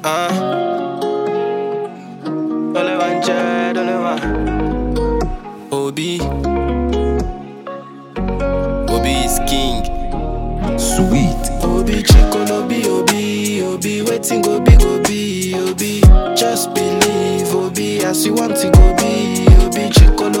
Only one child, only one. Obi is king. Sweet. Obi chicken, Obi, waiting go be, Obi. Just believe, Obi, as you want to go be. Obi chicken,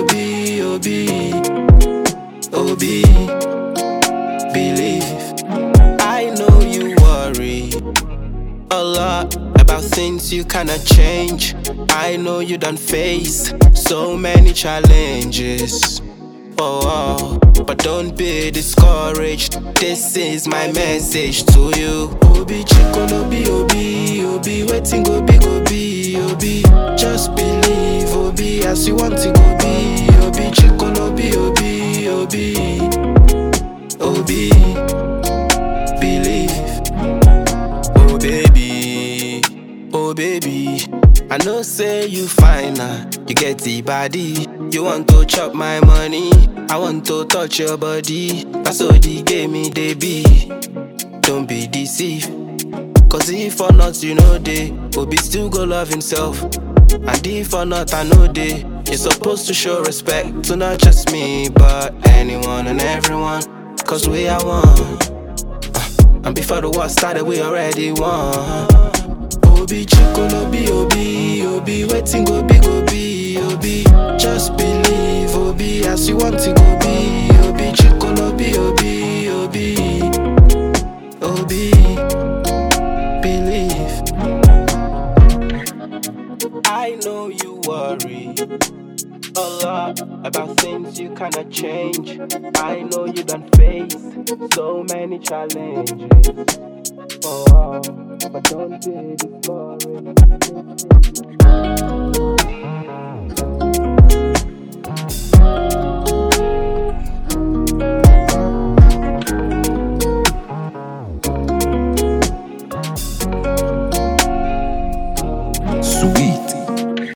Obi, believe. I know you worry a lot about things you cannot change. I know you done face so many challenges. Oh, but don't be discouraged. This is my message to you. Obi chicken, Obi, waiting go be, Obi. Just believe, Obi, as you want to go be. Obi chicken, Obi, believe. Oh baby, I know say you fine now. You get the body. You want to chop my money. I want to touch your body. That's all the game me they be. Don't be deceived. Cause if or not you know they, Obi still go love himself. And if or not I know they, you're supposed to show respect to not just me, but anyone and everyone. Cause we are one. And before the war started we already won. Obi chicken, Obi, waiting go be, Obi. Just believe, Obi, as you want to go be. Obi chicken, Obi, believe. I know you worry a lot about things you cannot change. I know you done face so many challenges. Oh, but don't be discouraged.